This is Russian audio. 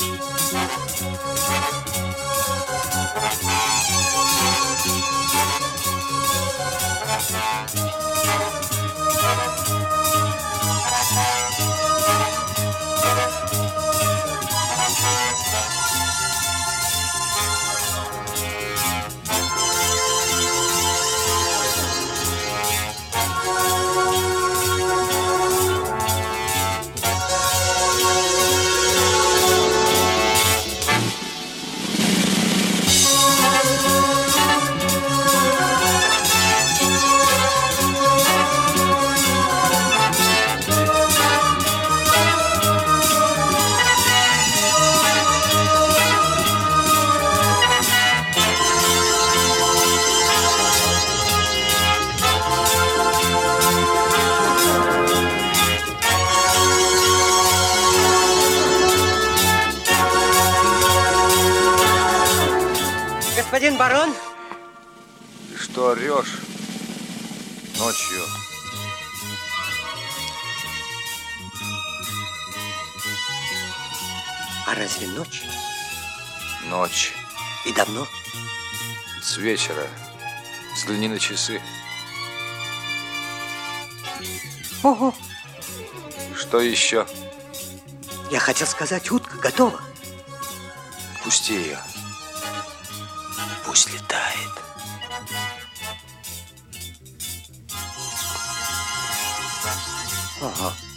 Господин барон? Ты что орешь ночью? А разве ночь? Ночь. И давно? С вечера. Взгляни на часы. Ого! Что еще? Я хотел сказать, утка готова. Пусти ее. Пусть летает. Ага.